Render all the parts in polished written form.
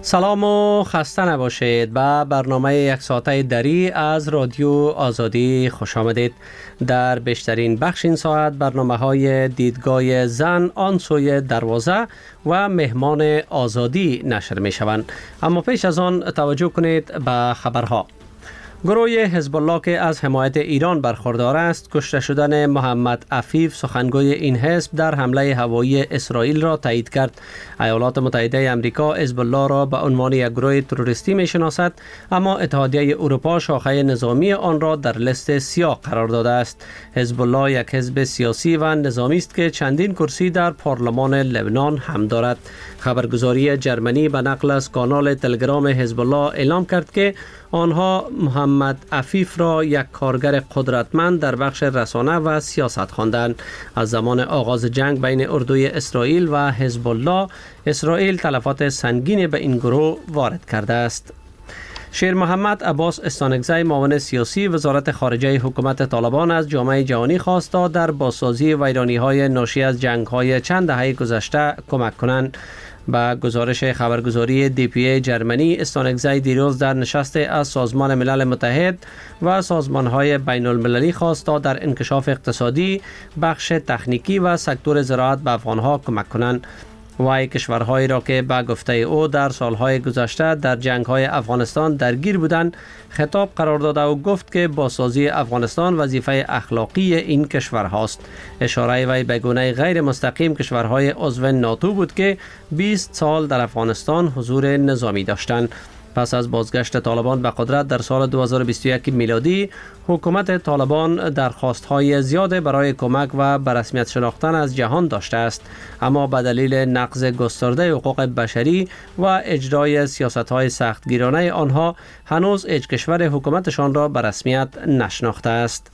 سلام و خسته نباشید. به برنامه یک ساعته دری از رادیو آزادی خوش آمدید. در بیشترین بخش این ساعت برنامه های دیدگاه زن آن سوی دروازه و مهمان آزادی نشر می شوند. اما پیش از آن توجه کنید به خبرها. گروه حزب الله که از حمایت ایران برخوردار است، کشته شدن محمد عفیف سخنگوی این حزب در حمله هوایی اسرائیل را تایید کرد. ایالات متحده آمریکا حزب الله را به عنوان یک گروه تروریستی می‌شناسد، اما اتحادیه اروپا شاخه نظامی آن را در لیست سیاه قرار داده است. حزب الله یک حزب سیاسی و نظامی است که چندین کرسی در پارلمان لبنان هم دارد. خبرگزاری جرمنی به نقل از کانال تلگرام حزب الله اعلام کرد که آنها محمد عفیف را یک کارگر قدرتمند در بخش رسانه و سیاست خواندند. از زمان آغاز جنگ بین اردوی اسرائیل و حزب الله، اسرائیل تلفات سنگین به این گروه وارد کرده است. شیر محمد عباس استانکزی، معاون سیاسی وزارت خارجه حکومت طالبان، از جامعه جهانی خواست تا در بازسازی ویرانی‌های ناشی از جنگ‌های چند دهه گذشته کمک کنند. با گزارش خبرگزاری DPA جرمنی، استانکزی دیروز در نشست از سازمان ملل متحد و سازمان‌های بین المللی خواست تا در انکشاف اقتصادی، بخش تکنیکی و سکتور زراعت به افغان‌ها کمک کنند. وی کشورهایی را که به گفته او در سالهای گذشته در جنگ‌های افغانستان درگیر بودند خطاب قرار داده و گفت که بازسازی افغانستان وظیفه اخلاقی این کشورهاست. اشاره وی به گونه غیر مستقیم کشورهای عضو ناتو بود که 20 سال در افغانستان حضور نظامی داشتند. پس از بازگشت طالبان به قدرت در سال 2021 میلادی، حکومت طالبان درخواست‌های زیاد برای کمک و به رسمیت شناختن از جهان داشته است، اما به دلیل نقض گسترده حقوق بشری و اجرای سیاست‌های سختگیرانه آنها هنوز هیچ کشور حکومتشان را به رسمیت نشناخته است.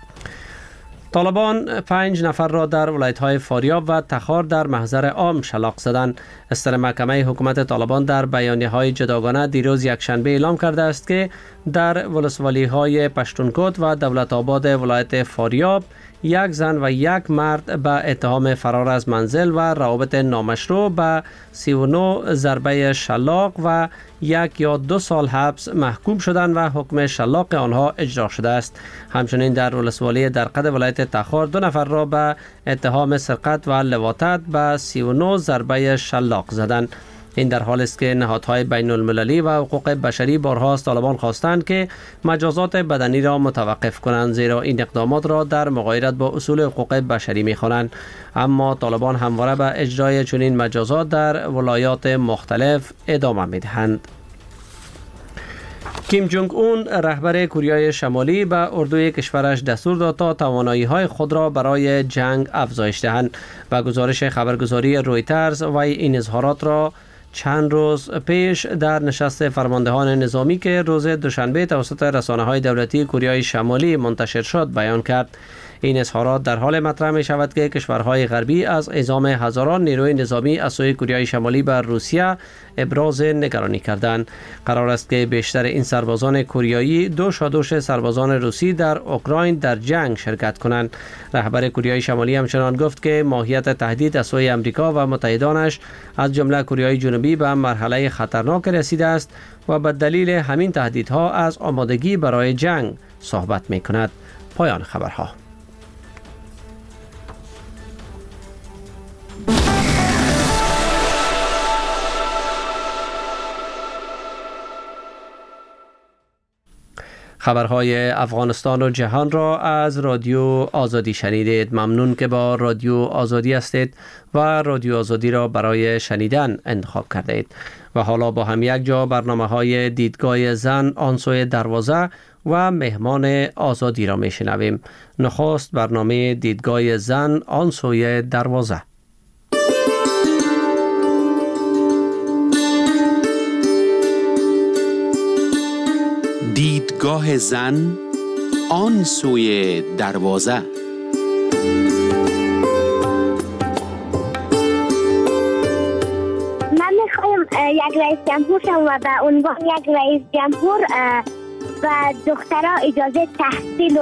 طالبان 5 نفر را در ولایت‌های فاریاب و تخار در محضر عام شلاق زدند. اصدر محکمه حکومت طالبان در بیانیه‌های جداگانه دیروز یکشنبه اعلام کرده است که در ولسوالی‌های پشتونکوت و دولت آباد ولایت فاریاب یک زن و یک مرد به اتهام فرار از منزل و روابط نامشروع به 39 ضربه شلاق و 1 یا 2 سال حبس محکوم شدند و حکم شلاق آنها اجرا شده است. همچنین در ولسوالی درقد ولایت تخار 2 نفر را به اتهام سرقت و لواطت به 39 ضربه شلاق زدند. این در حالی است که نهادهای بین المللی و حقوق بشری بارها از طالبان خواستند که مجازات بدنی را متوقف کنند، زیرا این اقدامات را در مغایرت با اصول حقوق بشری می‌خوانند. اما طالبان همواره به اجرای چنین مجازات در ولایات مختلف ادامه می‌دهند. کیم جونگ اون، رهبر کره شمالی، به اردوی کشورش دستور داد تا توانایی‌های خود را برای جنگ افزایش دهند. با گزارش خبرگزاری رویترز و این اظهارات را چند روز پیش در نشست فرماندهان نظامی که روز دوشنبه توسط رسانه‌های دولتی کره شمالی منتشر شد بیان کرد. این اظهارات در حال مطرح می شود که کشورهای غربی از اعزام هزاران نیروی نظامی از سوی کره شمالی بر روسیه ابراز نگرانی کردند. قرار است که بیشتر این سربازان کوریایی دوش سربازان روسی در اوکراین در جنگ شرکت کنند. رهبر کره شمالی همچنان گفت که ماهیت تهدید از سوی آمریکا و متحدانش از جمله کره جنوبی به مرحله خطرناک رسیده است و به دلیل همین تهدیدها از آمادگی برای جنگ صحبت می کند. پایان خبرها. خبرهای افغانستان و جهان را از رادیو آزادی شنیدید. ممنون که با رادیو آزادی هستید و رادیو آزادی را برای شنیدن انتخاب کردید. و حالا با هم یک جا برنامه‌های دیدگاه زن آن سوی دروازه و مهمان آزادی را میشنویم. نخست برنامه دیدگاه زن آن سوی دروازه. دیدگاه زن آن سوی دروازه. من میخوایم یک رئیس جمهور شم و به عنوان یک رئیس جمهور و دخترها اجازه تحصیل